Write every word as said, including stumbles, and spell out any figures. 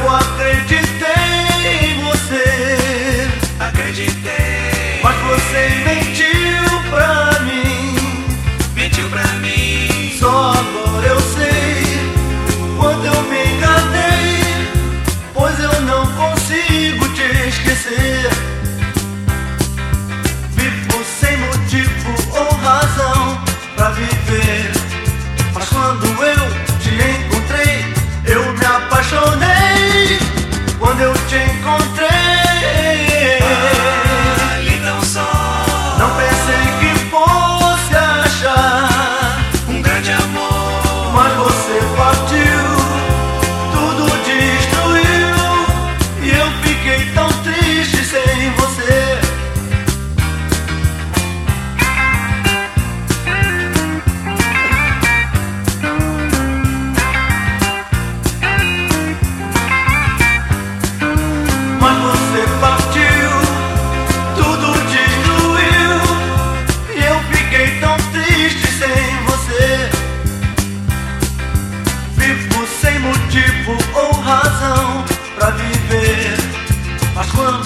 Eu acreditei em você, acreditei, mas você mentiu pra mim. mentiu pra mim. Só agora eu sei quando eu me enganei, pois eu não consigo te esquecer. Vivo sem motivo ou razão pra viver, mas quando eu te encontrei, eu me apaixonei. Quando eu te encontrei, Ali tão só, não pensei que fosse achar um grande amor, mas você partiu, tudo destruiu, e eu fiquei tão triste sem você. Mas você partiu, tudo destruiu, e eu fiquei tão triste sem você. Vivo sem motivo ou razão pra viver, mas quando